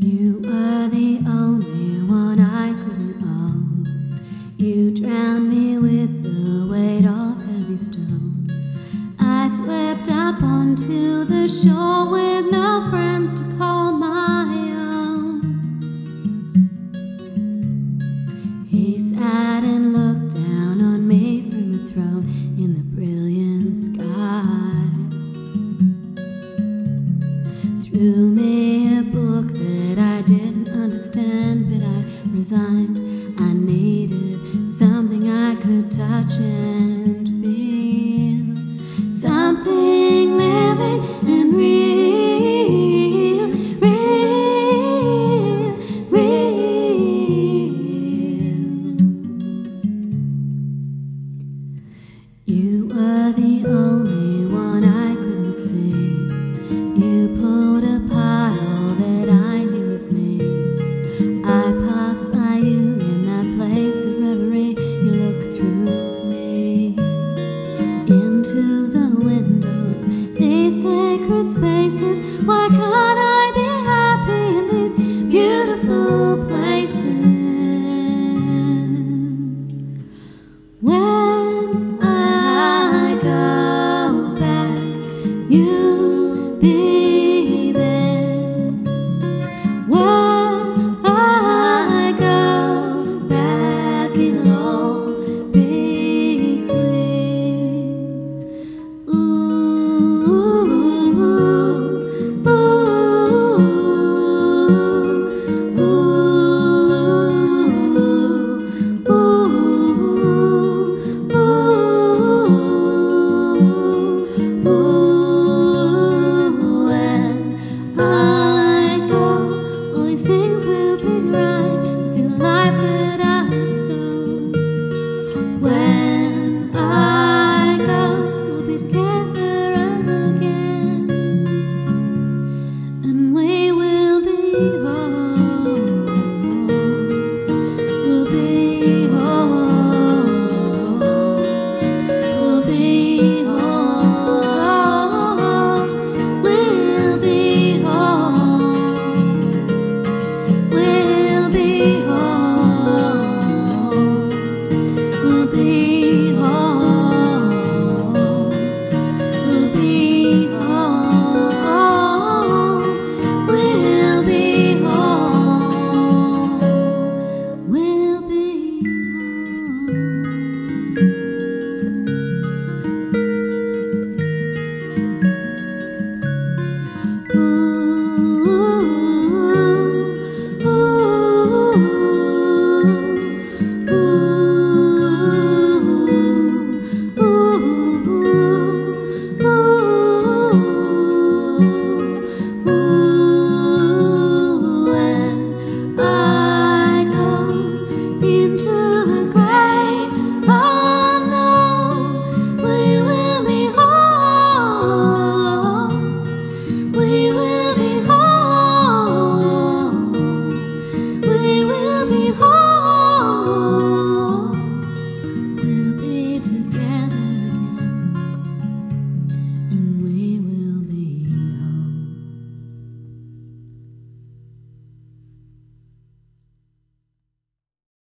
You were the only one I couldn't own. You drowned me with the weight of heavy stone. I swept up onto the shore with no friends to call my own. He sat and looked down on me from a throne in the brilliant sky. Threw me a book that I didn't understand, but I resigned. I needed something I could touch and feel, something living and real, real, real. You were the only one I couldn't see.